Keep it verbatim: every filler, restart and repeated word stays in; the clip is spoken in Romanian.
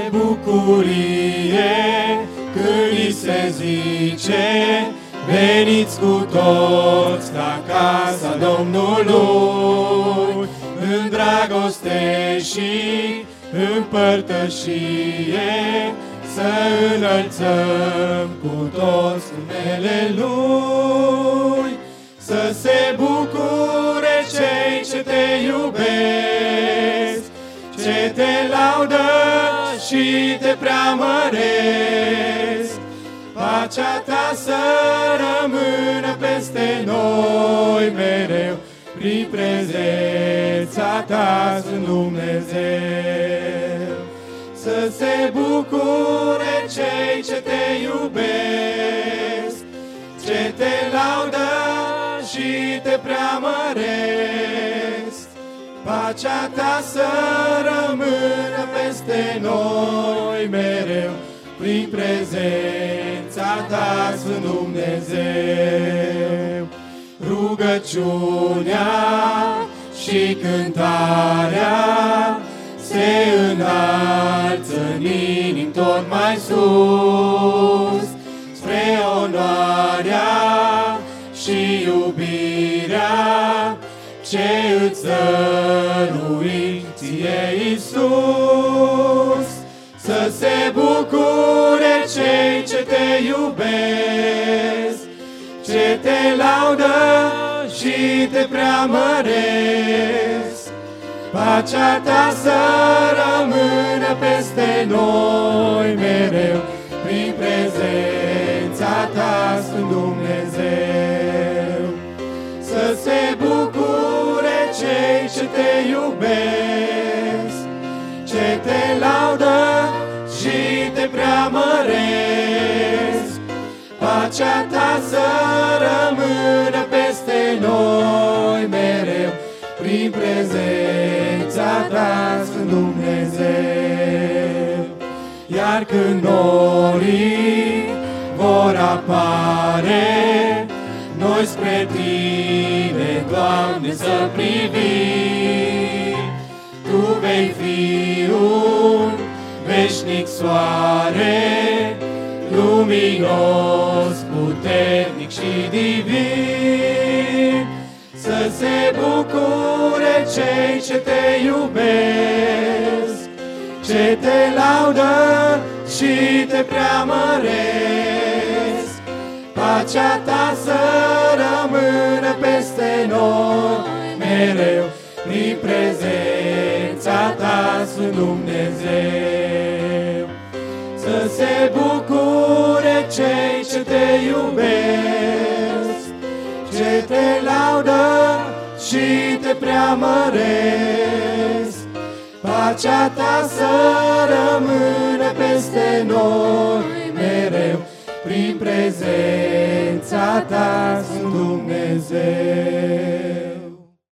bucurie când îi se zice: veniți cu toți la casa Domnului, în dragoste și împărtășie, să înălțăm cu toți numele Lui. Să se bucure cei ce te iubesc, ce te laudă și te preamăresc. Pacea ta să rămână peste noi mereu, prin prezența ta, Sfânt Dumnezeu. Să se bucure cei ce te iubesc, ce te laudă și te preamăresc. Pacea ta să rămână peste noi mereu, prin prezența ta, Sfânt Dumnezeu. Rugăciunea și cântarea se înalță în inim tot mai sus, spre onoarea și iubirea ce îți dăruim ție, Iisus. Să se bucure cei ce te iubesc, ce te laudă și te preamăresc. Pacea ta să rămână peste noi mereu, prin prezența ta, Sfânt Dumnezeu. Să se bucure cei ce te iubesc, ce te laudă și te preamăresc. Pacea ta să rămână peste noi mereu, prin prezența ta, Sfânt Dumnezeu. Iar când norii vor apare, noi spre tine, Doamne, să privim. Tu vei fi un veșnic soare, luminos, puternic și divin. Să se bucure cei ce te iubesc, ce te laudă și te preamăresc. Pacea ta să rămână peste noi mereu, prin prezența ta, Sfânt Dumnezeu. Să se bucure cei ce te iubesc, ce te laudă și te preamăresc. Pacea ta să rămână peste noi mereu, prin prezența ta, Sfânt Dumnezeu.